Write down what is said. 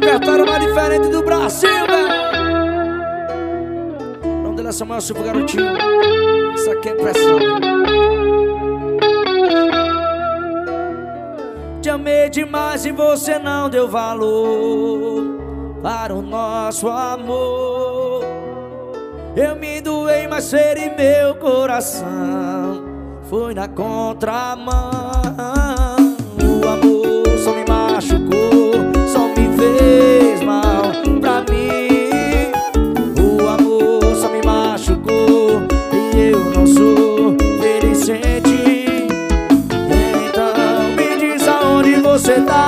repertório mais diferente do Brasil, velho. O nome dele é Samuel Silva Garotinho. Isso aqui é pressão. Te amei demais e você não deu valor para o nosso amor. Eu me doei, mas feri meu coração foi na contramão. O amor só me machucou, só me fez mal pra mim. O amor só me machucou e eu não sou feliz sem ti. Então me diz aonde você tá.